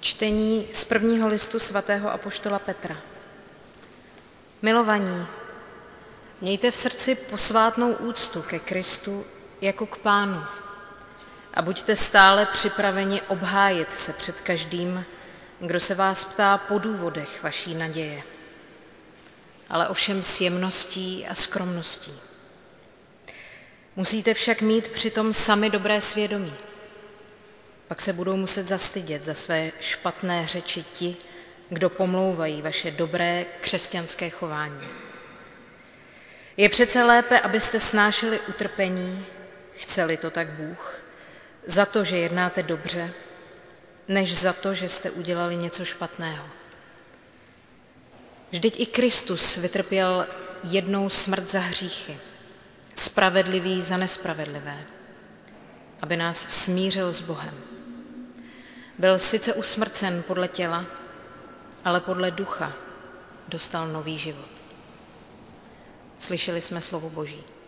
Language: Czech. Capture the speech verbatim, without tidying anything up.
Čtení z prvního listu svatého apoštola Petra. Milovaní, mějte v srdci posvátnou úctu ke Kristu jako k Pánu a buďte stále připraveni obhájit se před každým, kdo se vás ptá po důvodech vaší naděje, ale ovšem s jemností a skromností. Musíte však mít přitom sami dobré svědomí. Pak se budou muset zastydět za své špatné řeči ti, kdo pomlouvají vaše dobré křesťanské chování. Je přece lépe, abyste snášeli utrpení, chce-li to tak Bůh, za to, že jednáte dobře, než za to, že jste udělali něco špatného. Vždyť i Kristus vytrpěl jednou smrt za hříchy, spravedlivý za nespravedlivé, aby nás smířil s Bohem. Byl sice usmrcen podle těla, ale podle ducha dostal nový život. Slyšeli jsme slovo Boží.